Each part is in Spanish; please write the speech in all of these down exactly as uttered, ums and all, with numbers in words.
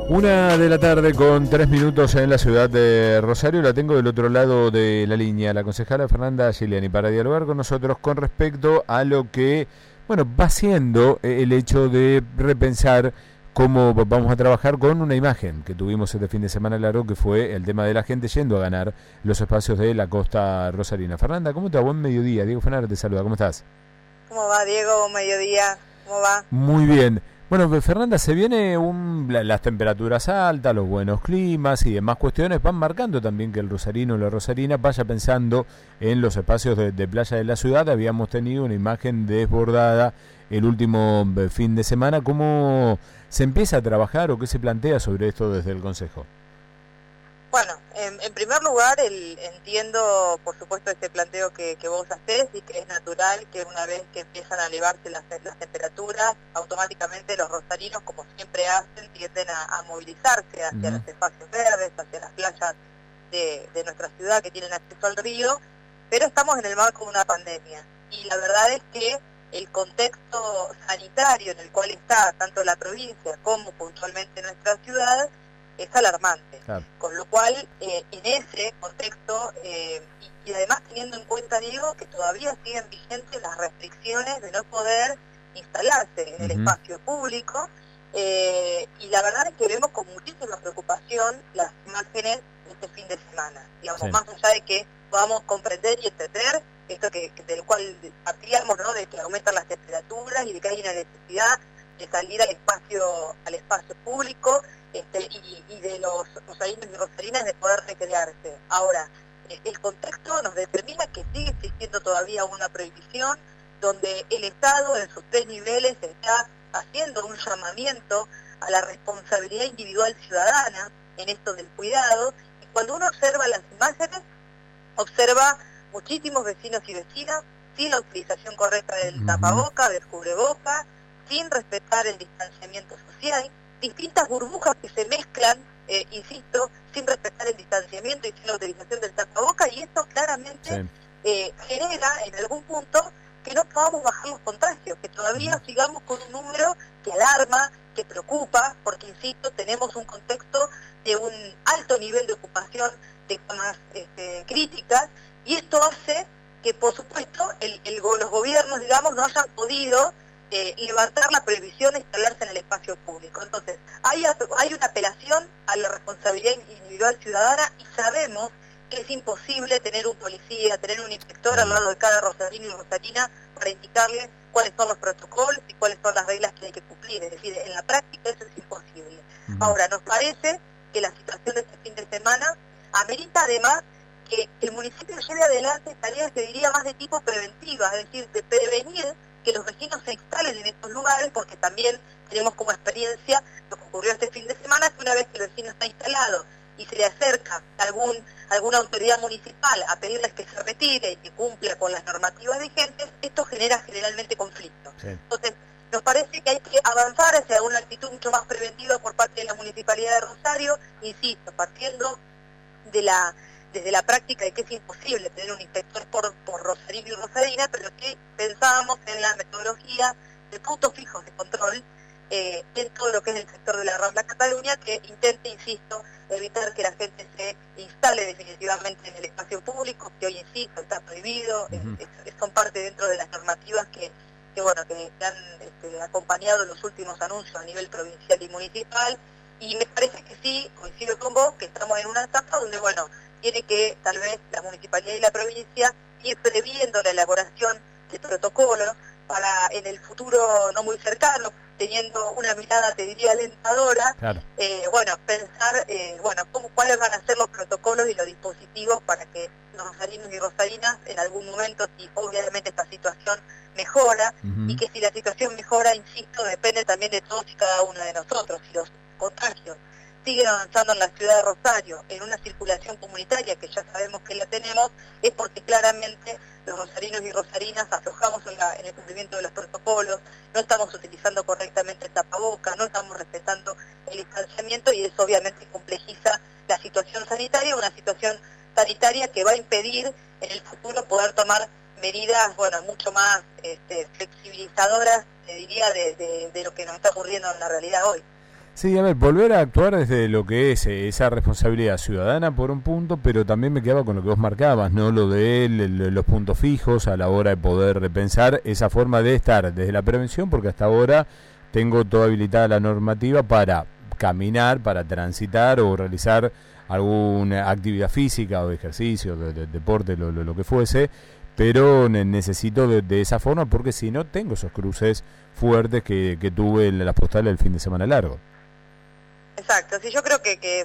Una de la tarde con tres minutos en la ciudad de Rosario. La tengo del otro lado de la línea, la concejala Fernanda Giuliani, para dialogar con nosotros con respecto a lo que, bueno, va siendo el hecho de repensar cómo vamos a trabajar con una imagen que tuvimos este fin de semana largo, que fue el tema de la gente yendo a ganar los espacios de la costa rosarina. Fernanda, ¿cómo te va? Buen mediodía. Diego Fernández te saluda. ¿Cómo estás? ¿Cómo va, Diego? Buen mediodía. ¿Cómo va? Muy bien. Bueno, Fernanda, se viene un, la, las temperaturas altas, los buenos climas y demás cuestiones van marcando también que el rosarino o la rosarina vaya pensando en los espacios de, de playa de la ciudad. Habíamos tenido una imagen desbordada el último fin de semana. ¿Cómo se empieza a trabajar o qué se plantea sobre esto desde el Consejo? Bueno, en, en primer lugar, el, entiendo, por supuesto, este planteo que, que vos hacés y que es natural que una vez que empiezan a elevarse las, las temperaturas, automáticamente los rosarinos, como siempre hacen, tienden a, a movilizarse hacia uh-huh. los espacios verdes, hacia las playas de, de nuestra ciudad que tienen acceso al río, pero estamos en el marco de una pandemia y la verdad es que el contexto sanitario en el cual está tanto la provincia como puntualmente nuestra ciudad es alarmante, claro. Con lo cual eh, en ese contexto eh, y, y además teniendo en cuenta, Diego, que todavía siguen vigentes las restricciones de no poder instalarse en uh-huh. el espacio público eh, y la verdad es que vemos con muchísima preocupación las imágenes de este fin de semana, digamos, sí. Más allá de que podamos comprender y entender esto que, que del cual partíamos, ¿no? De que aumentan las temperaturas y de que hay una necesidad de salir al espacio al espacio público este, y, y de los rosarinos y rosarinas de poder recrearse. Ahora, el contexto nos determina que sigue existiendo todavía una prohibición donde el Estado en sus tres niveles está haciendo un llamamiento a la responsabilidad individual ciudadana en esto del cuidado, y cuando uno observa las imágenes, observa muchísimos vecinos y vecinas sin la utilización correcta del tapaboca, del cubreboca, sin respetar el distanciamiento social, distintas burbujas que se mezclan, eh, insisto, sin respetar el distanciamiento y sin la utilización del tapaboca, y esto claramente sí. eh, genera en algún punto que no podamos bajar los contagios, que todavía uh-huh. sigamos con un número que alarma, que preocupa, porque insisto, tenemos un contexto de un alto nivel de ocupación de camas este, críticas, y esto hace que, por supuesto, el, el, los gobiernos, digamos, no hayan podido eh, levantar la prohibición de instalarse en el espacio público. Entonces, hay, hay una apelación a la responsabilidad individual ciudadana y sabemos que es imposible tener un policía, tener un inspector al lado de cada rosarino y rosarina para indicarle cuáles son los protocolos y cuáles son las reglas que hay que cumplir. Es decir, en la práctica eso es imposible. Uh-huh. Ahora, nos parece que la situación de este fin de semana amerita además que el municipio lleve adelante tareas que diría más de tipo preventiva, es decir, de prevenir que los vecinos se instalen en estos lugares, porque también tenemos como experiencia lo que ocurrió este fin de semana, que una vez que el vecino está instalado y se le acerca algún alguna autoridad municipal a pedirles que se retire y que cumpla con las normativas vigentes, esto genera generalmente conflictos. Sí. Entonces, nos parece que hay que avanzar hacia una actitud mucho más preventiva por parte de la Municipalidad de Rosario, insisto, partiendo de la desde la práctica de que es imposible tener un inspector por, por rosarino y rosarina, pero que pensábamos en la metodología de puntos fijos de control eh, en todo lo que es el sector de la Rambla Cataluña, que intente, insisto, evitar que la gente se instale definitivamente en el espacio público, que hoy, insisto, está prohibido, uh-huh. es, es, son parte dentro de las normativas que, que, bueno, que, que han este, acompañado los últimos anuncios a nivel provincial y municipal, y me parece que sí, coincido con vos, que estamos en una etapa donde, bueno, tiene que tal vez la municipalidad y la provincia ir previendo la elaboración de protocolos para en el futuro no muy cercano, teniendo una mirada, te diría, alentadora, claro. eh, bueno, pensar, eh, bueno, cómo, cuáles van a ser los protocolos y los dispositivos para que los rosarinos y rosarinas en algún momento, si obviamente esta situación mejora, uh-huh. y que si la situación mejora, insisto, depende también de todos y cada uno de nosotros, si los contagios siguen avanzando en la ciudad de Rosario en una circulación comunitaria que ya sabemos que la tenemos, es porque claramente los rosarinos y rosarinas aflojamos en, la, en el cumplimiento de los protocolos, no estamos utilizando correctamente el tapaboca, no estamos respetando el distanciamiento, y eso obviamente complejiza la situación sanitaria, una situación sanitaria que va a impedir en el futuro poder tomar medidas, bueno, mucho más este, flexibilizadoras, te diría, de, de, de lo que nos está ocurriendo en la realidad hoy. Sí, a ver, volver a actuar desde lo que es eh, esa responsabilidad ciudadana por un punto, pero también me quedaba con lo que vos marcabas, ¿no? Lo de el, el, los puntos fijos a la hora de poder repensar esa forma de estar desde la prevención, porque hasta ahora tengo toda habilitada la normativa para caminar, para transitar o realizar alguna actividad física o ejercicio, de, de, deporte, lo, lo, lo que fuese, pero necesito de, de esa forma porque si no tengo esos cruces fuertes que, que tuve en las postales el fin de semana largo. Exacto, sí, yo creo que, que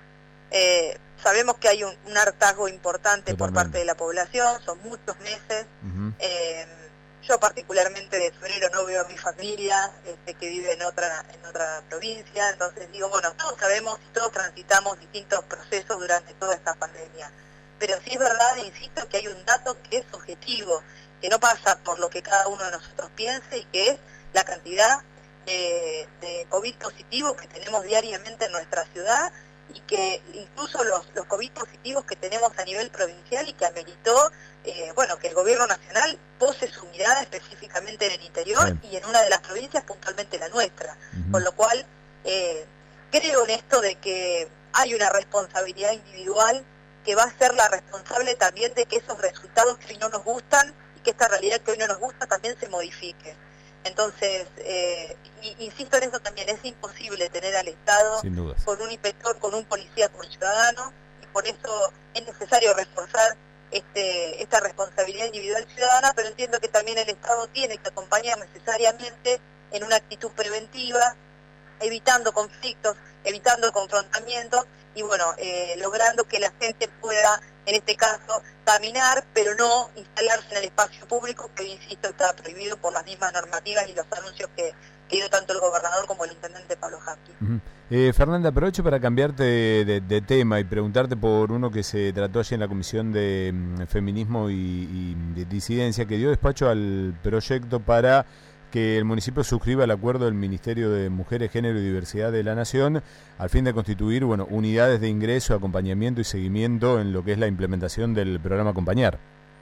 eh, sabemos que hay un, un hartazgo importante Totalmente. por parte de la población, son muchos meses. Uh-huh. eh, yo particularmente de febrero no veo a mi familia este, que vive en otra en otra provincia, entonces digo, bueno, todos sabemos y todos transitamos distintos procesos durante toda esta pandemia, pero sí es verdad, insisto, que hay un dato que es objetivo, que no pasa por lo que cada uno de nosotros piense y que es la cantidad de, de COVID positivos que tenemos diariamente en nuestra ciudad y que incluso los, los COVID positivos que tenemos a nivel provincial y que ameritó eh, bueno, que el gobierno nacional pose su mirada específicamente en el interior sí. y en una de las provincias, puntualmente la nuestra, uh-huh. con lo cual eh, creo en esto de que hay una responsabilidad individual que va a ser la responsable también de que esos resultados que hoy no nos gustan y que esta realidad que hoy no nos gusta también se modifique. Entonces, eh, insisto en eso también, es imposible tener al Estado con un inspector, con un policía por ciudadano, y por eso es necesario reforzar este, esta responsabilidad individual ciudadana, pero entiendo que también el Estado tiene que acompañar necesariamente en una actitud preventiva, evitando conflictos, evitando confrontamientos, y bueno, eh, logrando que la gente pueda, en este caso, caminar, pero no instalarse en el espacio público, que, insisto, está prohibido por las mismas normativas y los anuncios que, que dio tanto el gobernador como el intendente Pablo Janqui. Uh-huh. eh, Fernanda, aprovecho para cambiarte de, de, de tema y preguntarte por uno que se trató allí en la Comisión de um, Feminismo y, y de Disidencia, que dio despacho al proyecto para que el municipio suscriba el acuerdo del Ministerio de Mujeres, Género y Diversidad de la Nación al fin de constituir, bueno, unidades de ingreso, acompañamiento y seguimiento en lo que es la implementación del programa Acompañar.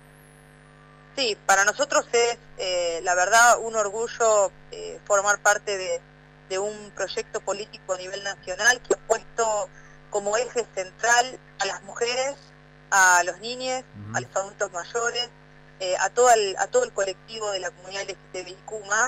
Sí, para nosotros es, eh, la verdad, un orgullo eh, formar parte de, de un proyecto político a nivel nacional que ha puesto como eje central a las mujeres, a los niños, uh-huh. a los adultos mayores, Eh, a todo el a todo el colectivo de la comunidad L G T B I Q más,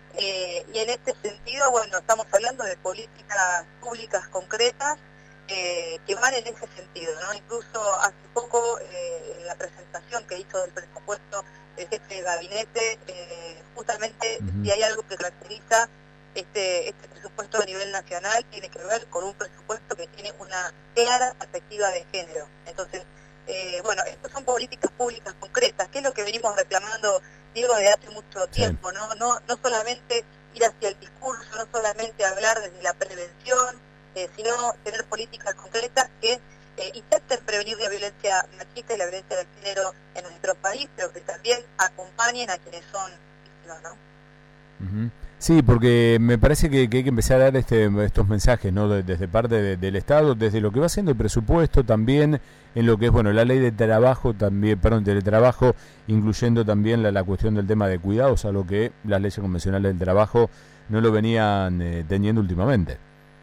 eh, y en este sentido, bueno, estamos hablando de políticas públicas concretas eh, que van en ese sentido, ¿no? Incluso hace poco, eh, en la presentación que hizo del presupuesto el jefe de gabinete, eh, justamente uh-huh. si hay algo que caracteriza este, este presupuesto a nivel nacional, tiene que ver con un presupuesto que tiene una clara perspectiva de género. Entonces, Eh, bueno, estas son políticas públicas concretas, que es lo que venimos reclamando, Diego, desde hace mucho tiempo, sí. ¿no? No, no solamente ir hacia el discurso, no solamente hablar desde la prevención, eh, sino tener políticas concretas que eh, intenten prevenir la violencia machista y la violencia del género en nuestro país, pero que también acompañen a quienes son víctimas, ¿no? Uh-huh. Sí, porque me parece que, que hay que empezar a dar este, estos mensajes, ¿no? De, desde parte de, del Estado, desde lo que va siendo el presupuesto, también en lo que es, bueno, la ley de trabajo, también, perdón, teletrabajo, incluyendo también la, la cuestión del tema de cuidados, algo que las leyes convencionales del trabajo no lo venían eh, teniendo últimamente.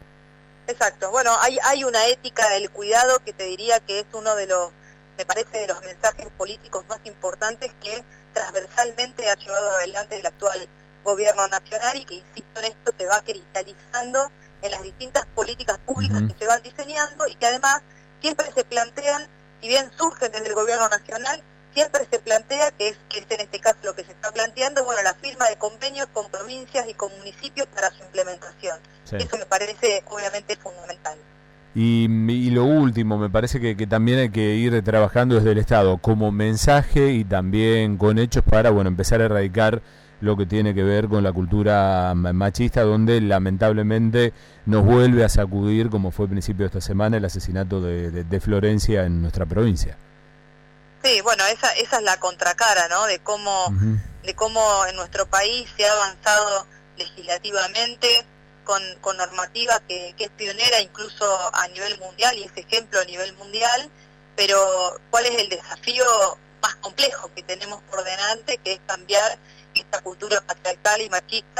Exacto, bueno, hay, hay una ética del cuidado que te diría que es uno de los, me parece, de los mensajes políticos más importantes que transversalmente ha llevado adelante el actual gobierno nacional y que, insisto en esto, se va cristalizando en las distintas políticas públicas uh-huh. que se van diseñando y que además siempre se plantean, si bien surgen desde el gobierno nacional, siempre se plantea, que es, que es en este caso lo que se está planteando, bueno, la firma de convenios con provincias y con municipios para su implementación. Sí. Eso me parece obviamente fundamental. Y, y lo último, me parece que, que también hay que ir trabajando desde el Estado como mensaje y también con hechos para, bueno, empezar a erradicar lo que tiene que ver con la cultura machista, donde lamentablemente nos vuelve a sacudir, como fue a principio de esta semana, el asesinato de, de, de Florencia en nuestra provincia. Sí, bueno, esa esa es la contracara, ¿no? De cómo uh-huh. de cómo en nuestro país se ha avanzado legislativamente con, con normativa que, que es pionera incluso a nivel mundial y es ejemplo a nivel mundial, pero ¿cuál es el desafío más complejo que tenemos por delante? Que es cambiar esta cultura patriarcal y machista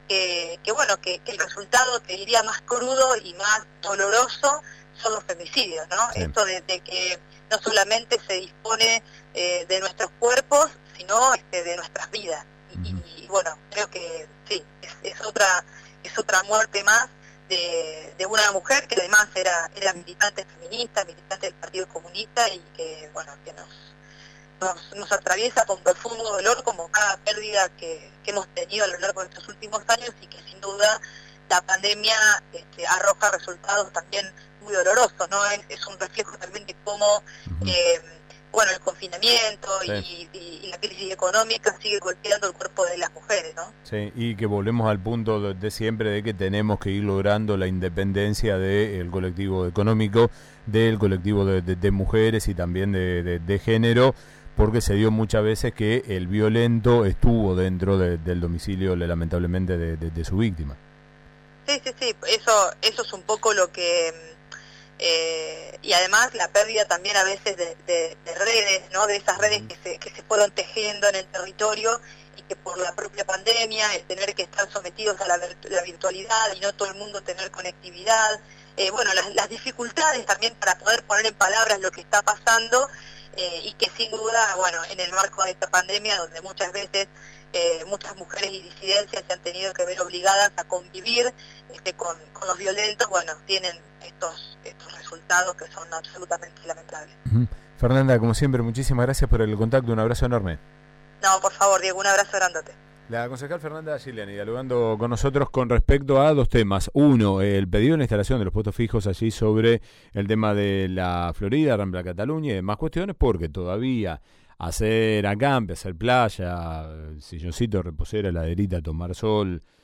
que, que bueno, que, que el resultado, te diría, más crudo y más doloroso son los femicidios, ¿no? Sí. Esto de, de que no solamente se dispone eh, de nuestros cuerpos, sino este, de nuestras vidas. Y, uh-huh. y, y bueno, creo que sí, es, es otra es otra muerte más de, de una mujer que además era era militante feminista, militante del Partido Comunista y que, bueno, que nos nos, nos atraviesa con profundo dolor como cada pérdida que, que hemos tenido a lo largo de estos últimos años y que sin duda la pandemia este, arroja resultados también muy dolorosos, ¿no? Es, es un reflejo también de cómo, uh-huh. eh, bueno, el confinamiento sí. y, y, y la crisis económica sigue golpeando el cuerpo de las mujeres, ¿no? Sí, y que volvemos al punto de, de siempre de que tenemos que ir logrando la independencia del colectivo económico, del colectivo de, de, de mujeres y también de, de, de género, porque se dio muchas veces que el violento estuvo dentro de, del domicilio, lamentablemente, de, de, de su víctima. Sí, sí, sí, eso, eso es un poco lo que... Eh, y además la pérdida también a veces de, de, de redes, ¿no? De esas redes que se, que se fueron tejiendo en el territorio y que por la propia pandemia, el tener que estar sometidos a la, la virtualidad y no todo el mundo tener conectividad, eh, bueno, las, las dificultades también para poder poner en palabras lo que está pasando eh, y que sin duda, bueno, en el marco de esta pandemia donde muchas veces Eh, muchas mujeres y disidencias se han tenido que ver obligadas a convivir este, con, con los violentos, bueno, tienen estos estos resultados que son absolutamente lamentables. Uh-huh. Fernanda, como siempre, muchísimas gracias por el contacto, un abrazo enorme. No, por favor, Diego, un abrazo grandote. La concejal Fernanda Giuliani dialogando con nosotros con respecto a dos temas. Uno, el pedido de la instalación de los puestos fijos allí sobre el tema de la Florida, Rambla Cataluña y demás cuestiones, porque todavía hacer acampe, hacer playa, silloncito, reposera, heladerita, tomar sol,